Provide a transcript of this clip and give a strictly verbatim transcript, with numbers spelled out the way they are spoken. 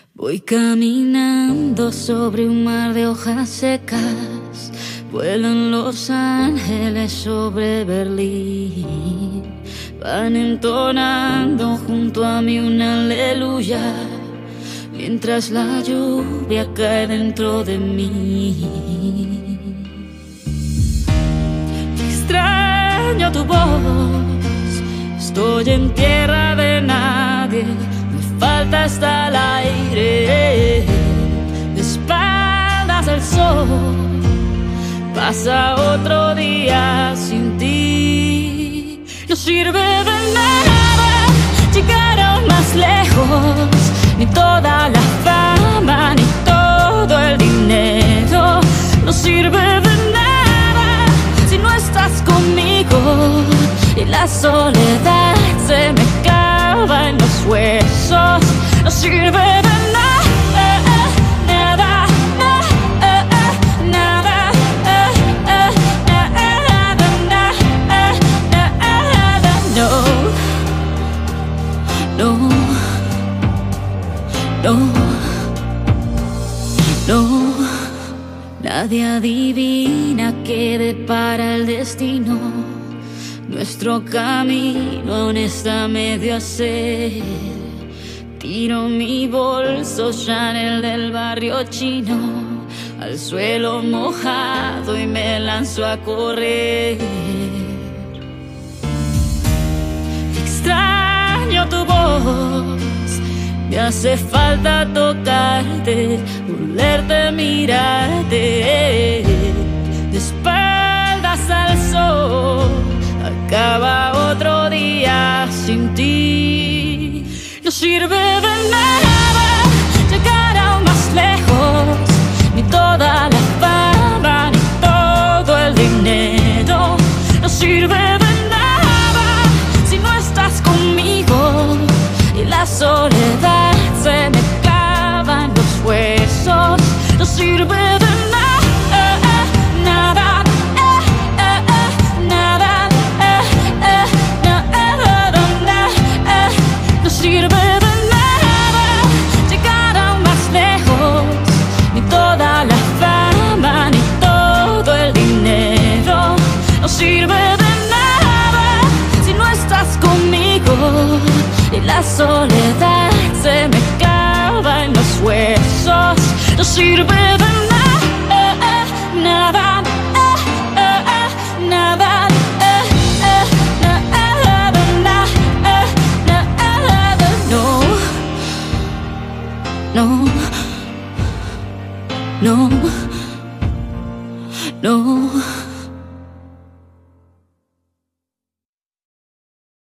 Voy caminando sobre un mar de hojas secas, vuelan los ángeles sobre Berlín, van entonando junto a mí una aleluya, mientras la lluvia cae dentro de mí. Extraño tu voz, estoy en tierra de nadie, me falta hasta el aire, de espaldas al sol, pasa otro día sin ti. No sirve de nada llegar aún más lejos, ni toda la fama, ni todo el dinero. No sirve de nada si no estás conmigo, y la soledad se me clava en los huesos. No sirve de nada, nada, nada, nada, no, no, no, no. Nadie adivina qué depara el destino. Nuestro camino aún está medio a hacer. Tiro mi bolso Chanel del barrio chino al suelo mojado y me lanzo a correr. Extraño tu voz, me hace falta tocarte, olerte, mirarte, de espaldas al sol. Acaba otro día sin ti. No sirve de nada llegar aún más lejos, ni toda la fama, ni todo el dinero. No sirve de nada si no estás conmigo, y la soledad se me clava en los huesos. No sirve de nada, nada, nada, no sirve de nada llegar aún más lejos, ni toda la fama, ni todo el dinero. No sirve de nada si no estás conmigo, y la soledad se me clava en los huesos. No sirve de nada, nada, nada, no, no, no.